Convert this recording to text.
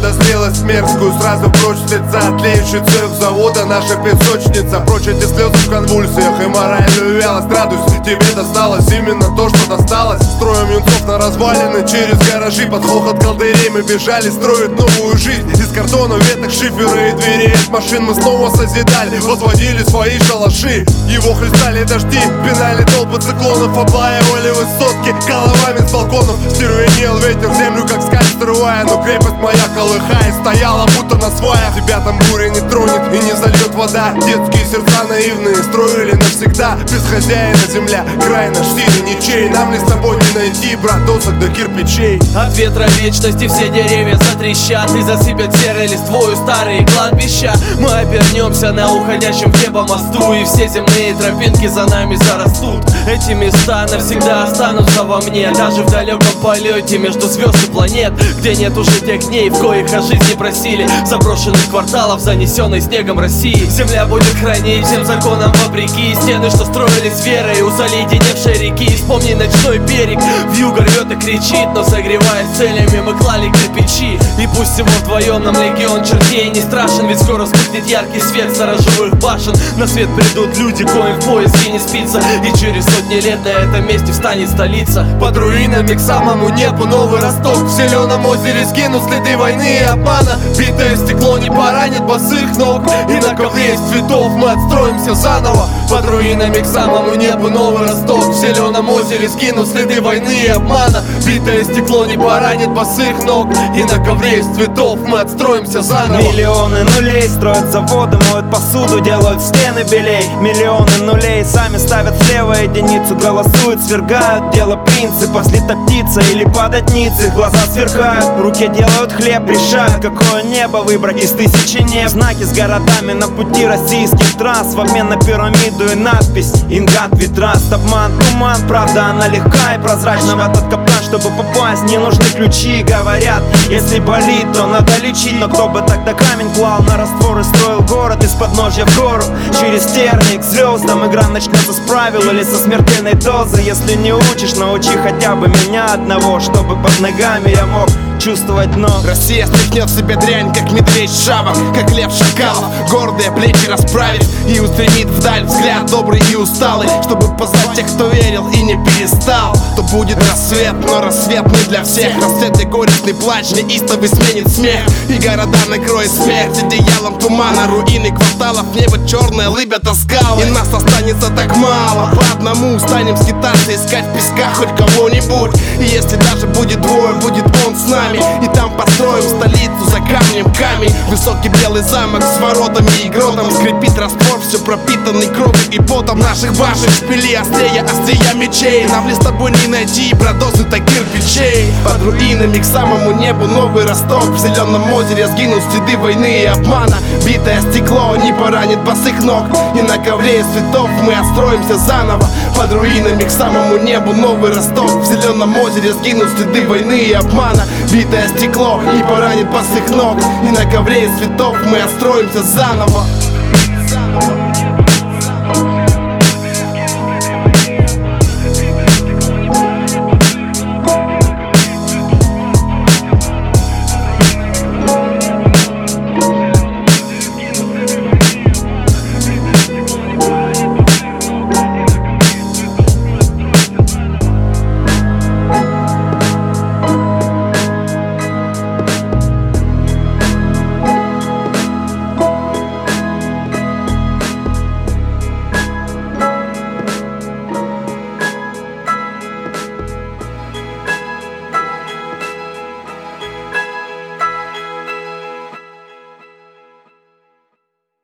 за зрелость мерзкую. Сразу прочь с лица тлеющий цех завода. Наша песочница, прочь эти слезы в конвульсиях и моральную вялость. Радуйся, тебе досталось именно то, что досталось. Строим юнцов на развалины через гаражи. Под хохот колдырей мы бежали строить новую жизнь. Из картона, веток, шифера и дверей от машин мы снова созидали, возводили свои шалаши. Его хлестали дожди, пинали толпы циклонов, облаивали высотки головами с балконов. Стервенел ветер землю, как скаль срывая, но крепость моя колыхая стояла будто на сваях. Тебя там буря не тронет и не зальет вода. Детские сердца наивные строили навсегда. Без хозяина земля, край наш синий ничей. Нам ли с тобой не найти, брат, досок до кирпичей? От ветра вечности все деревья затрещат и засыпят серой листвою старые кладбища. Мы обернемся на уходящем в небо мосту, и все земные тропинки за нами зарастут. Эти места навсегда останутся во мне, даже в далеком полете между звезд и планет, где нет уже тех дней, в коих о жизни просили, заброшенных кварталов, занесенной снегом России. Земля будет хранить всем законам вопреки стены, что строились верой у заледеневшей реки. Вспомни ночной берег, вьюга рвет и кричит, но согреваясь целями мы клали кирпичи. И пусть всего вдвоем нам легион чертей не страшен, ведь скоро вспыхнет яркий свет сторожевых башен. На свет придут люди, коим в поиске не спится, и через сотни лет на этом месте встанет столица. Под руинами к самому небу новый Росток. В зеленом озере сгинут следы войны и обмана. Битое стекло не поранит босых ног, и на ковре из цветов мы отстроимся заново. Под руинами к самому небу новый Росток. В зеленом озере сгинут следы войны и обмана. Битое стекло не поранит босых ног, и на ковре из цветов мы отстроимся заново. Миллионы нулей строят заводы, моют посуду, делают стены белей. Миллионы нулей сами ставят слева единицу, голосуют, свергают. Дело принципа, слита птица или падать ниц. Их глаза сверкают, в руке делают хлеб, решают, какое небо выбрать из тысячи неб. Знаки с городами на пути российских трасс, в обмен на пирамиду и надпись Ингат, Витраст, обман, туман. Правда, она легка и прозрачна. В этот капкан, чтобы попасть, не нужны ключи. Говорят, если болит, то надо лечить. Но кто бы тогда камень клал на раствор и строил город из подножья в гору? Через тернии к звездам игра начнется с правил или со смертельной дозы. Если не учишь, научи хотя бы меня одного, чтобы под ногами я мог чувствовать дно. Россия стряхнет в себе дрянь, как медведь шавок, как лев шакалов, гордые плечи расправив и устремит вдаль взгляд добрый и усталый, чтобы позвать тех, кто верил и не перестал. То будет рассвет, но рассвет не для всех. Рассвет и горестный плач неистовый сменит смех, и города накроет смерть одеялом тумана. Руины кварталов, небо черное, лыбят скалы, и нас останется так мало. По одному станем скитаться, искать в песках хоть кого-нибудь. И если даже будет двое, будет он с нами. И там построим столицу за камнем камень. Высокий белый замок с воротами и гротом. Скрипит раствор, все пропитанный кровью и потом. Наших башен шпили острее острия мечей. Нам ли с тобой не найти продоснуто кирпичей? Под руинами к самому небу новый Росток. В зеленом озере сгинут следы войны и обмана. Битое стекло не поранит босых ног, и на ковре из цветов мы отстроимся заново. Под руинами к самому небу новый Росток. В зеленом озере сгинут следы войны и обмана. Битое стекло не поранит босых ног, и на ковре из цветов мы отстроимся заново.